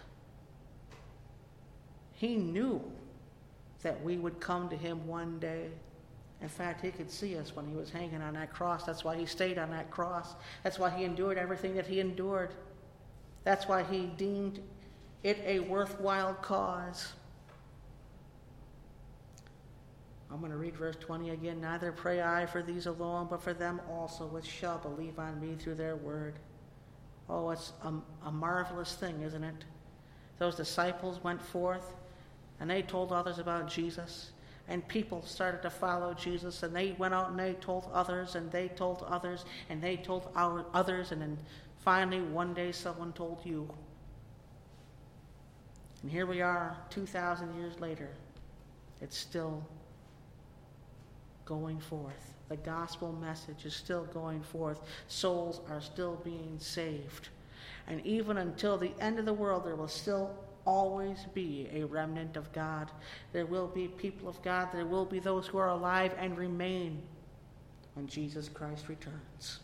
He knew that we would come to him one day. In fact, he could see us when he was hanging on that cross. That's why he stayed on that cross. That's why he endured everything that he endured. That's why he deemed it a worthwhile cause. I'm going to read verse 20 again. Neither pray I for these alone, but for them also which shall believe on me through their word. Oh, it's a marvelous thing, isn't it? Those disciples went forth, and they told others about Jesus, and people started to follow Jesus, and they went out and they told others, and they told others, and they told others, and then finally one day someone told you. And here we are 2,000 years later. It's still going forth. The gospel message is still going forth. Souls are still being saved. And even until the end of the world, there will still always be a remnant of God. There will be people of God. There will be those who are alive and remain when Jesus Christ returns.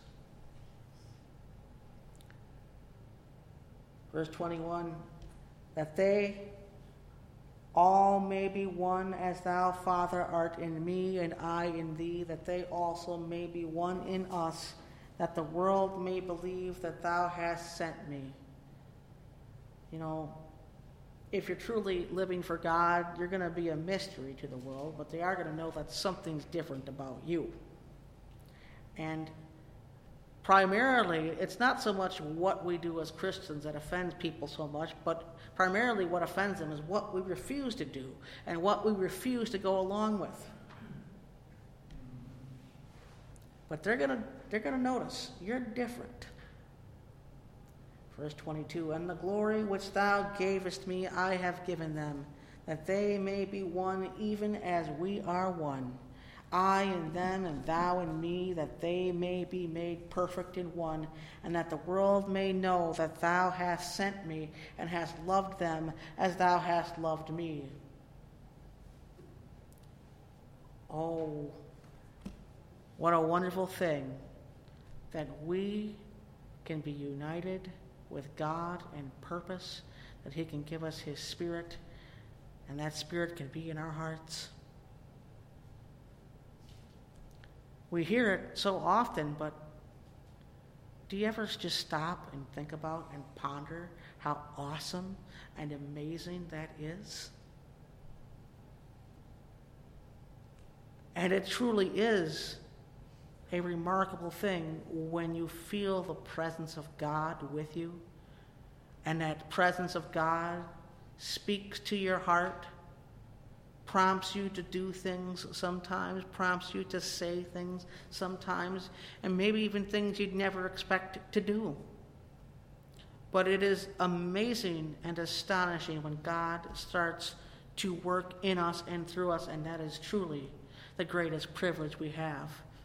Verse 21, that they all may be one as thou, Father, art in me, and I in thee, that they also may be one in us, that the world may believe that thou hast sent me. You know, if you're truly living for God, you're going to be a mystery to the world, but they are going to know that something's different about you. And primarily, it's not so much what we do as Christians that offends people so much, but primarily what offends them is what we refuse to do and what we refuse to go along with. But they're gonna notice you're different. Verse 22, and the glory which thou gavest me I have given them, that they may be one even as we are one. I in them and thou in me, that they may be made perfect in one, and that the world may know that thou hast sent me and hast loved them as thou hast loved me. Oh, what a wonderful thing that we can be united with God in purpose, that he can give us his Spirit, and that Spirit can be in our hearts. We hear it so often, but do you ever just stop and think about and ponder how awesome and amazing that is? And it truly is a remarkable thing when you feel the presence of God with you, and that presence of God speaks to your heart, prompts you to do things sometimes, prompts you to say things sometimes, and maybe even things you'd never expect to do. But it is amazing and astonishing when God starts to work in us and through us, and that is truly the greatest privilege we have.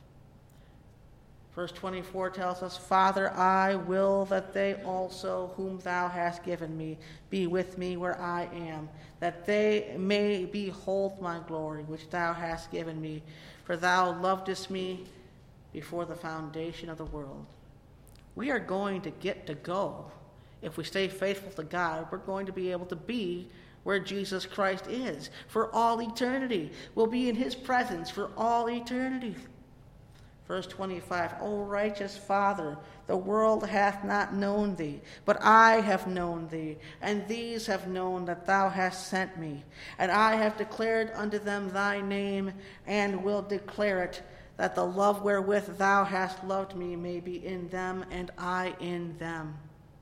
Verse 24 tells us, Father, I will that they also whom thou hast given me be with me where I am, that they may behold my glory which thou hast given me, for thou lovedest me before the foundation of the world. We are going to get to go. If we stay faithful to God, we're going to be able to be where Jesus Christ is for all eternity. We'll be in his presence for all eternity. Verse 25, O righteous Father, the world hath not known thee, but I have known thee, and these have known that thou hast sent me. And I have declared unto them thy name, and will declare it, that the love wherewith thou hast loved me may be in them, and I in them.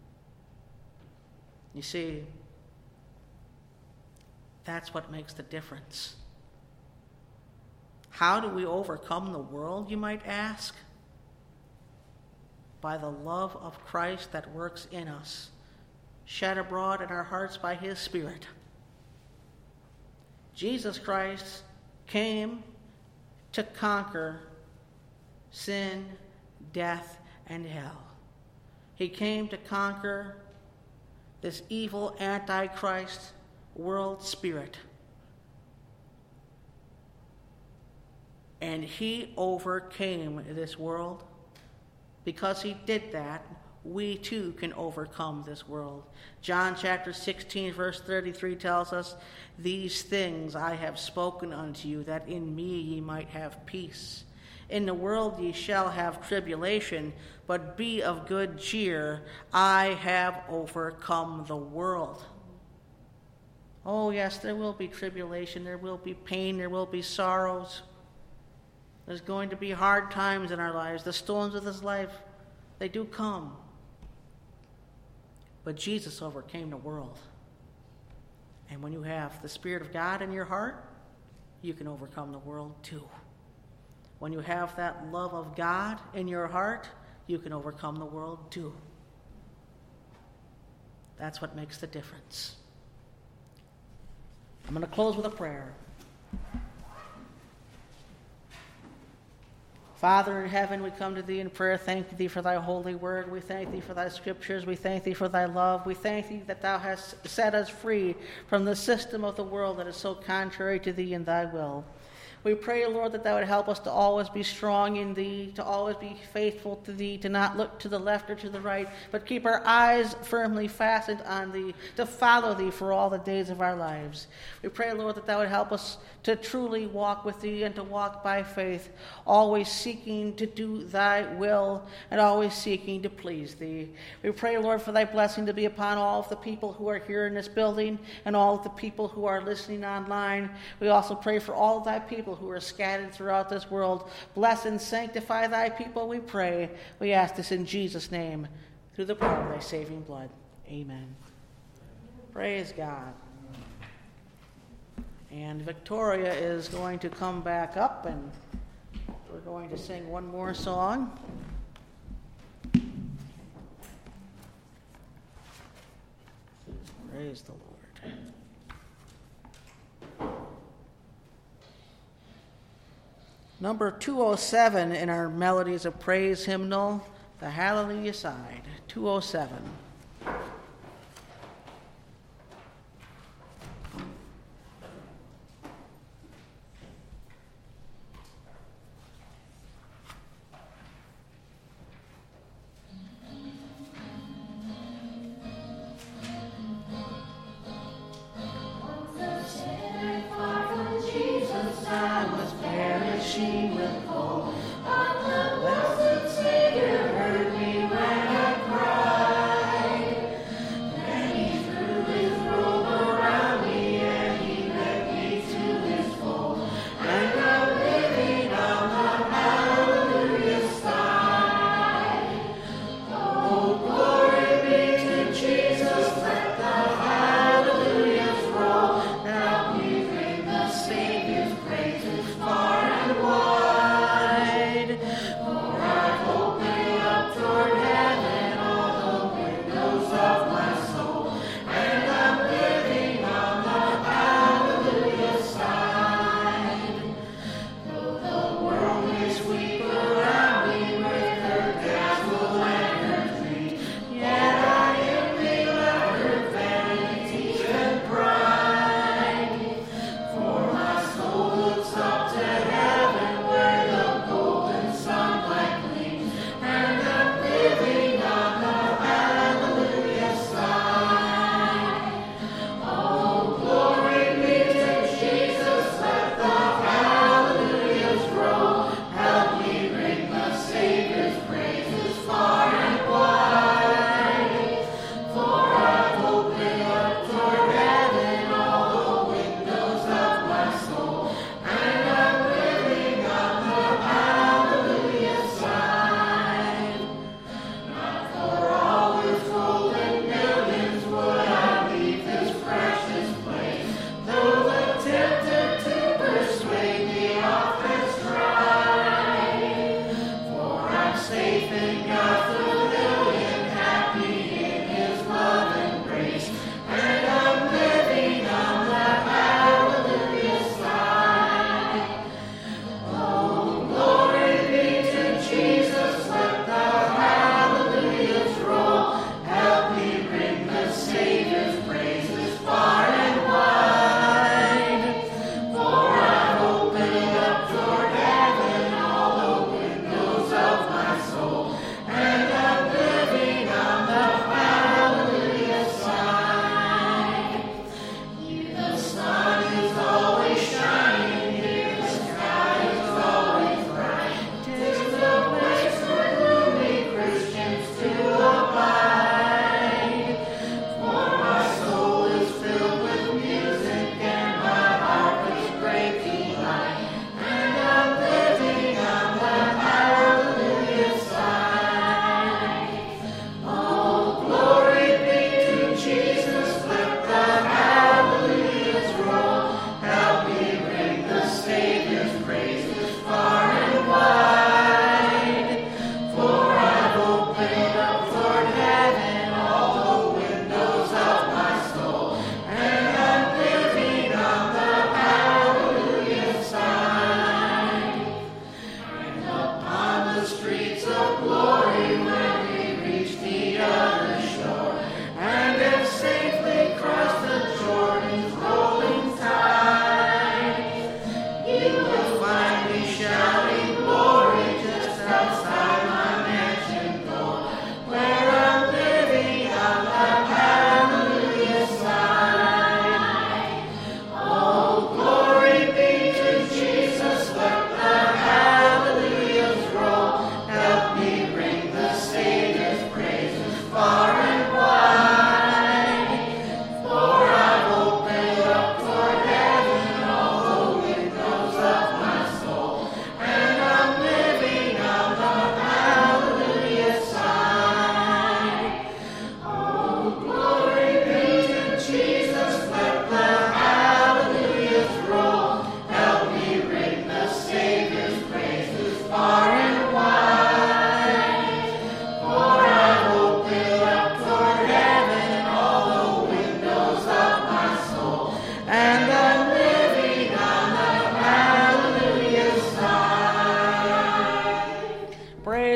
You see, that's what makes the difference. How do we overcome the world, you might ask? By the love of Christ that works in us, shed abroad in our hearts by his Spirit. Jesus Christ came to conquer sin, death, and hell. He came to conquer this evil Antichrist world spirit. And he overcame this world. Because he did that, we too can overcome this world. John chapter 16, verse 33 tells us, These things I have spoken unto you, that in me ye might have peace. In the world ye shall have tribulation, but be of good cheer. I have overcome the world. Oh yes, there will be tribulation, there will be pain, there will be sorrows. There's going to be hard times in our lives. The storms of this life, they do come. But Jesus overcame the world. And when you have the Spirit of God in your heart, you can overcome the world too. When you have that love of God in your heart, you can overcome the world too. That's what makes the difference. I'm going to close with a prayer. Father in heaven, we come to thee in prayer, thank thee for thy holy word. We thank thee for thy scriptures. We thank thee for thy love. We thank thee that thou hast set us free from the system of the world that is so contrary to thee and thy will. We pray, Lord, that thou would help us to always be strong in thee, to always be faithful to thee, to not look to the left or to the right, but keep our eyes firmly fastened on thee, to follow thee for all the days of our lives. We pray, Lord, that thou would help us to truly walk with thee and to walk by faith, always seeking to do thy will and always seeking to please thee. We pray, Lord, for thy blessing to be upon all of the people who are here in this building and all of the people who are listening online. We also pray for all of thy people who are scattered throughout this world. Bless and sanctify thy people, we pray. We ask this in Jesus' name, through the power of thy saving blood. Amen. Praise God. And Victoria is going to come back up, and we're going to sing one more song. Praise the Lord. Number 207 in our Melodies of Praise hymnal, the Hallelujah side, 207. But the blessed Savior heard me when I cried.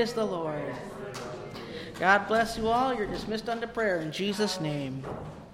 Praise the Lord. God bless you all. You're dismissed unto prayer in Jesus' name.